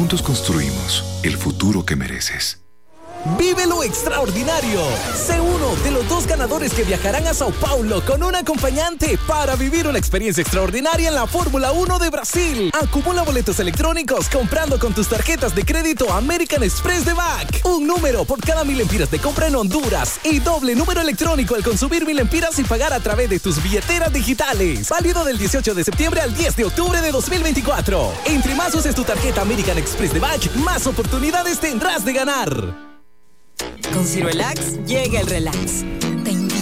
juntos construimos el futuro que mereces. ¡Vive lo extraordinario! Sé uno de los 2 ganadores que viajarán a Sao Paulo con un acompañante para vivir una experiencia extraordinaria en la Fórmula 1 de Brasil. Acumula boletos electrónicos comprando con tus tarjetas de crédito American Express de BAC. Un número por cada 1,000 lempiras de compra en Honduras y doble número electrónico al consumir 1,000 lempiras y pagar a través de tus billeteras digitales. Válido del 18 de septiembre al 10 de octubre de 2024. Entre más uses tu tarjeta American Express de BAC, más oportunidades tendrás de ganar. Con Cirelax llega el relax. Te